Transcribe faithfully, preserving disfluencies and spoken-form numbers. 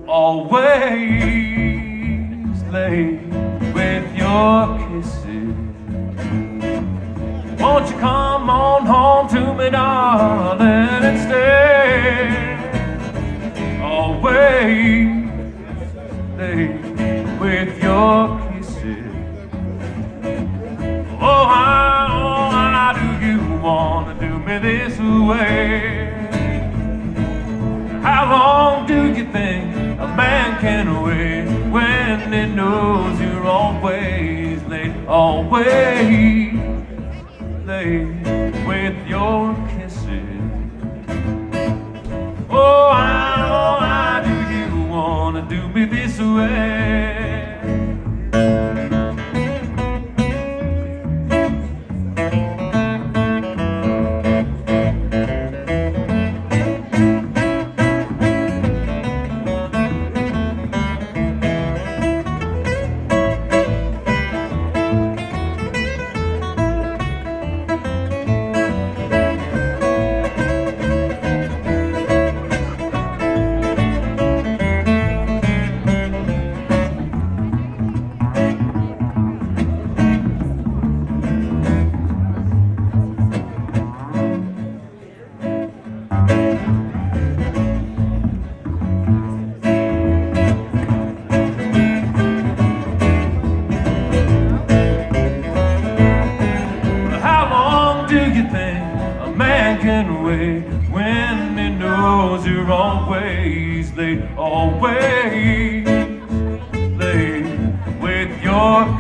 always late with your kisses. Won't you come on home to me, darling, and stay? Always late with your kisses. Oh, how, oh, how do you wanna do me this way? How long do you think a man can wait when he knows you're always late, always late with your kisses? Oh, how, how do you wanna do me this way? Can wait when he knows you're always late, always late with your